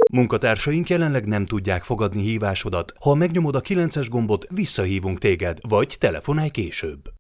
Munkatársaink jelenleg nem tudják fogadni hívásodat. Ha megnyomod a 9-es gombot, visszahívunk téged, vagy telefonálj később.